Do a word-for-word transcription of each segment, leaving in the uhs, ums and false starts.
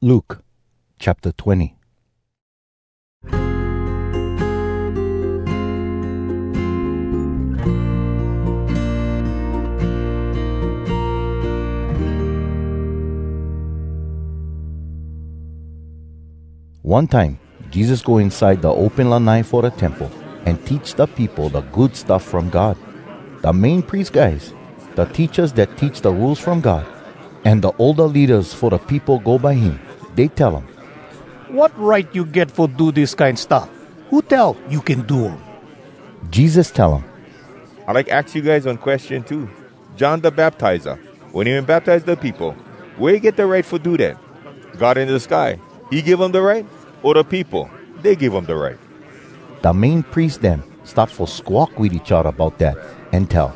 Luke chapter twenty. One time, Jesus go inside the open lanai for the temple and teach the people the good stuff from God. The main priest guys, the teachers that teach the rules from God, and the older leaders for the people go by him. They tell him, "What right you get for do this kind stuff? Who tell you can do 'em?" Jesus tell him, I like ask you guys one question too. John the Baptizer, when he baptized the people, where he get the right for do that? God in the sky, he give him the right? Or the people, they give him the right? The main priest then start for squawk with each other about that and tell,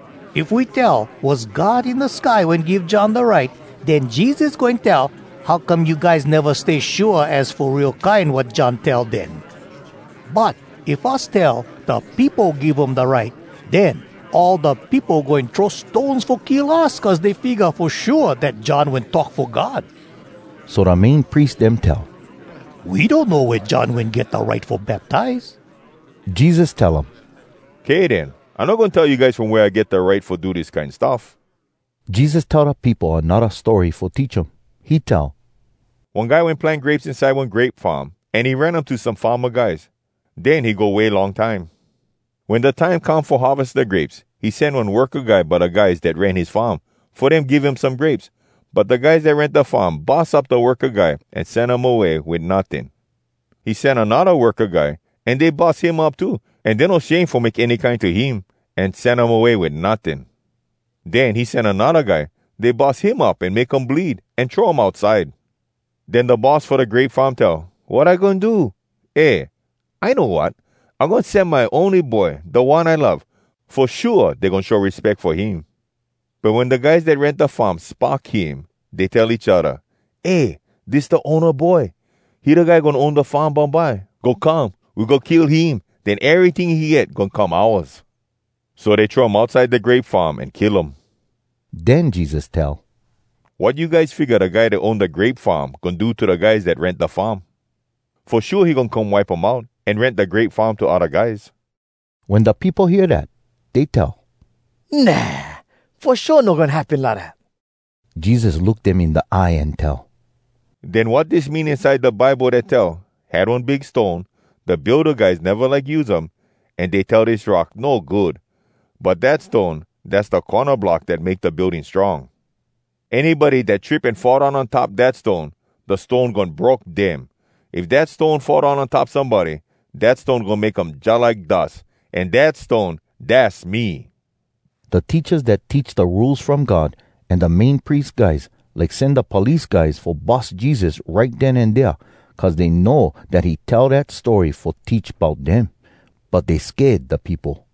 If we tell was God in the sky when give John the right, then Jesus going tell, how come you guys never stay sure as for real kind what John tell then? But if us tell the people give him the right, then all the people going throw stones for kill us cause they figure for sure that John went talk for God. So the main priest them tell, We don't know where John went get the right for baptize. Jesus tell him, Okay then, I'm not going to tell you guys from where I get the right for do this kind of stuff. Jesus tell the people another story for teach them. He tell, One guy went plant grapes inside one grape farm, and he ran up to some farmer guys. Then he go away long time. When the time come for harvest the grapes, he sent one worker guy by the guys that ran his farm, for them give him some grapes. But the guys that rent the farm boss up the worker guy and send him away with nothing. He sent another worker guy, and they boss him up too, and they no shame for make any kind to him, and send him away with nothing. Then he sent another guy, they boss him up and make him bleed, and throw him outside. Then the boss for the grape farm tell, What I gonna do? Eh, I know what. I'm gonna send my only boy, the one I love. For sure, they gonna show respect for him. But when the guys that rent the farm spark him, they tell each other, Hey, this the owner boy. He the guy gonna own the farm by. Go come, we go kill him. Then everything he get gonna come ours. So they throw him outside the grape farm and kill him. Then Jesus tell, What you guys figure the guy that own the grape farm gonna do to the guys that rent the farm? For sure he gonna come wipe them out and rent the grape farm to other guys. When the people hear that, they tell, Nah, for sure not gonna happen like that. Jesus look them in the eye and tell, Then what this mean inside the Bible that tell, had one big stone, the builder guys never like use them, and they tell this rock no good. But that stone, that's the corner block that make the building strong. Anybody that trip and fall down on top that stone, the stone gonna broke them. If that stone fall down on top somebody, that stone gonna make them just like dust. And that stone, that's me. The teachers that teach the rules from God and the main priest guys like send the police guys for boss Jesus right then and there, cause they know that he tell that story for teach about them. But they scared the people.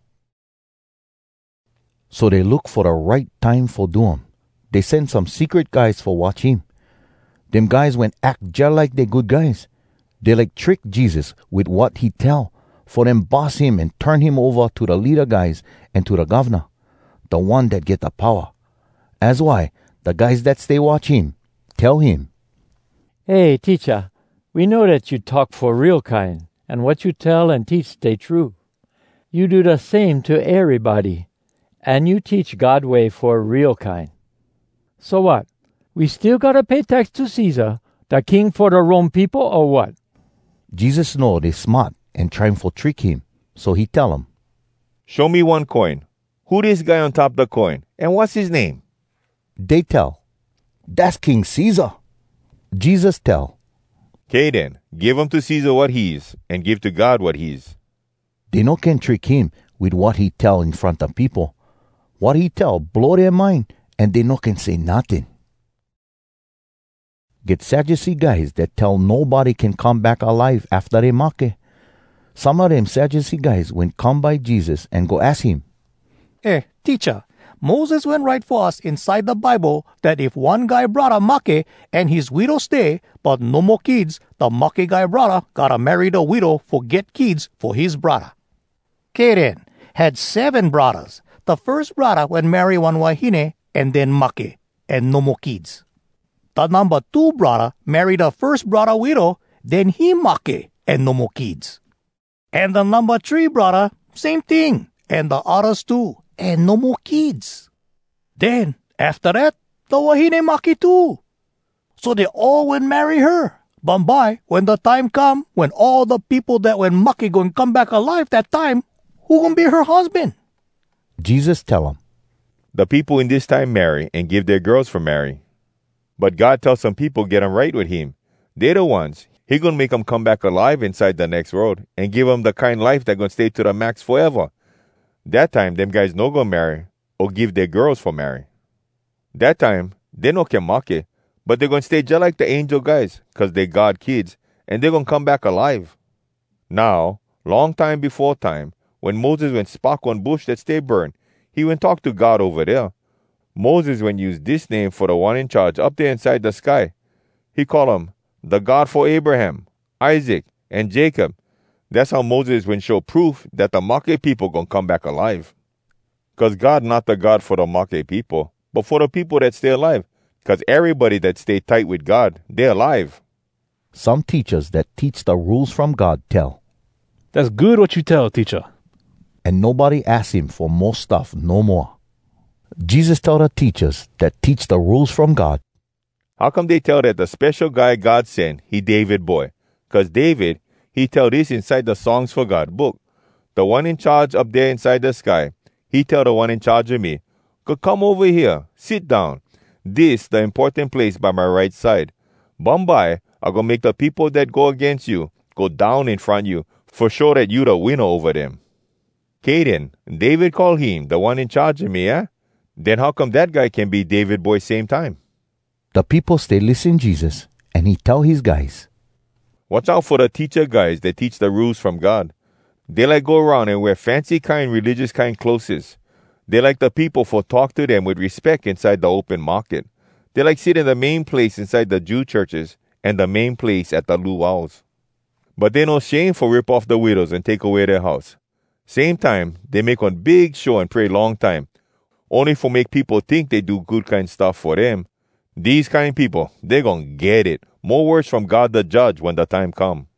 So they look for the right time for do 'em. They send some secret guys for watch him. Them guys went act just like they good guys. They like trick Jesus with what he tell, for them boss him and turn him over to the leader guys and to the governor, the one that get the power. As why, the guys that stay watch him, tell him, Hey, teacher, we know that you talk for real kind, and what you tell and teach stay true. You do the same to everybody, and you teach God way for real kind. So what? We still gotta pay tax to Caesar, the king for the Rome people, or what? Jesus know they smart and trying for trick him, so he tell them, Show me one coin. Who this guy on top the coin? And what's his name? They tell, That's King Caesar. Jesus tell, Okay then, give him to Caesar what he is, and give to God what he is. They no can trick him with what he tell in front of people. What he tell blow their mind, and they no can say nothing. Get Sadducee guys that tell nobody can come back alive after they make. Some of them Sadducee guys went come by Jesus and go ask him, Eh, teacher, Moses went right for us inside the Bible that if one guy brother make and his widow stay, but no more kids, the make guy brother gotta marry the widow for get kids for his brother. Keren had seven brothers. The first brother went marry one wahine and then make, and no more kids. the number two brother marry the first brother widow, then he make and no more kids. And the number three brother, same thing, and the others too, and no more kids. Then, after that, the wahine make too. So they all went marry her. But by when the time come, when all the people that went mucky going come back alive that time, who gonna be her husband? Jesus tell them, The people in this time marry and give their girls for marry. But God tells some people get 'em right with him. They're the ones. He gonna make 'em come back alive inside the next world and give 'em the kind life that gonna stay to the max forever. That time, them guys no gonna marry or give their girls for marry. That time, they no can mock it, but they're gonna stay just like the angel guys, cause they God kids, and they're gonna come back alive. Now, long time before time, when Moses went spark one bush that stay burned, he went talk to God over there. Moses went use this name for the one in charge up there inside the sky. He called him the God for Abraham, Isaac, and Jacob. That's how Moses went show proof that the Makkah people gonna come back alive. Cause God not the God for the Makkah people, but for the people that stay alive. Cause everybody that stay tight with God, they're alive. some teachers that teach the rules from God tell, That's good what you tell, teacher. and nobody asks him for more stuff no more. Jesus tell the teachers that teach the rules from God, How come they tell that the special guy God sent, he David boy? Cause David, he tell this inside the Songs for God book. The one in charge up there inside the sky, he tell the one in charge of me, go come over here, sit down. This the important place by my right side. Bombay, I gonna make the people that go against you go down in front you, for sure that you the winner over them. Caden, David call him the one in charge of me, eh? Then how come that guy can be David boy same time? the people stay listen Jesus, and he tell his guys, Watch out for the teacher guys that teach the rules from God. They like go around and wear fancy kind religious kind clothes. They like the people for talk to them with respect inside the open market. They like sit in the main place inside the Jew churches and the main place at the luau's. But they no shame for rip off the widows and take away their house. Same time, they make one big show and pray long time, only for make people think they do good kind stuff for them. These kind people, they gon' get it. More words from God the judge when the time come.